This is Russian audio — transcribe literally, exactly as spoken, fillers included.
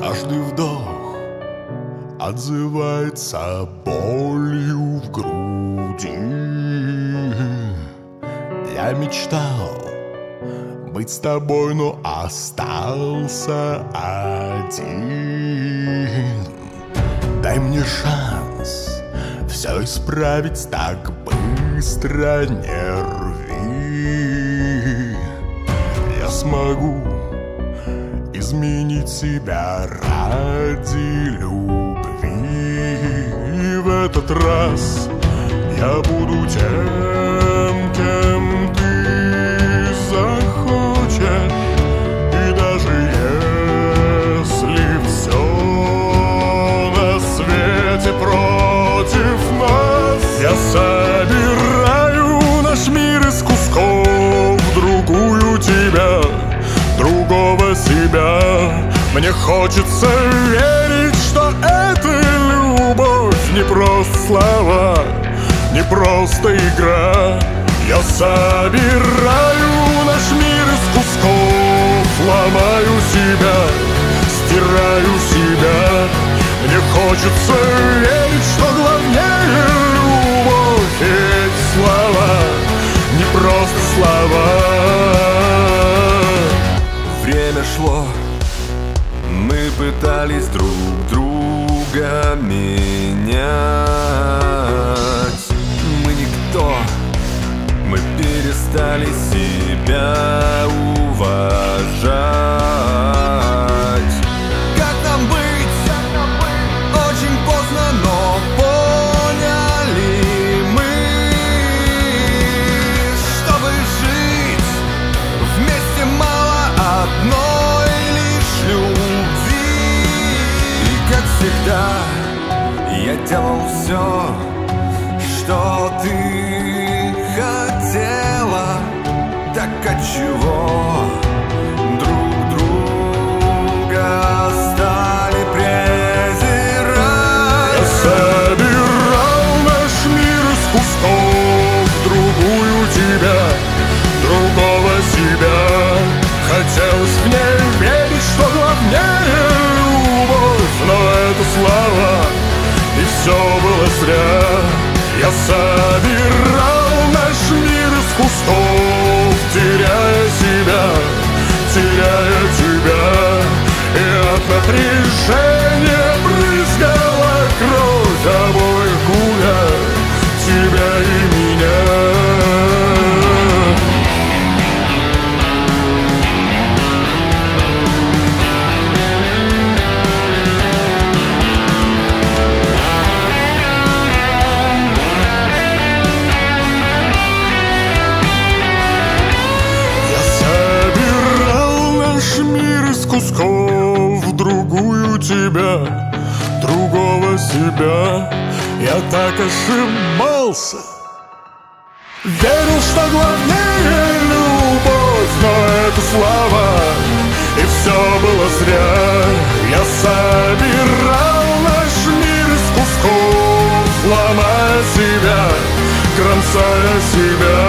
Каждый вдох отзывается болью в груди. Я мечтал быть с тобой, но остался один. Дай мне шанс все исправить так быстро, не рви. Я смогу изменить себя ради любви. И в этот раз я буду тем, кем ты захочешь. И даже если все на свете против нас, я собираю наш мир из кусков, другую тебя, другого себя. Мне хочется верить, что это любовь, не просто слова, не просто игра. Я собираю наш мир из кусков, ломаю себя, стираю себя. Мне хочется верить, что главнее любовь, эти слова, не просто слова. Время шло, мы пытались друг друга менять. Мы никто, мы перестали себя уважать. Как нам быть? Очень поздно, но поняли мы. Чтобы жить вместе, мало одной лишь любви. И как всегда я делал все, что ты хотела. Так отчего друг друга стали презирать? Я собирал наш мир из кусков, другую тебя, другого себя. Хотелось в ней верить, что главнее любовь, но это слова, и все было зря. Я собирал наш мир из кусков, теряя себя, теряя тебя. И от напряжения брызгала кровь обоих гуля, тебя и меня. Кусков, другую тебя, другого себя. Я так ошибался, верил, что главнее любовь, но это слова, и все было зря. Я собирал наш мир из кусков, ломая себя, кромсая себя.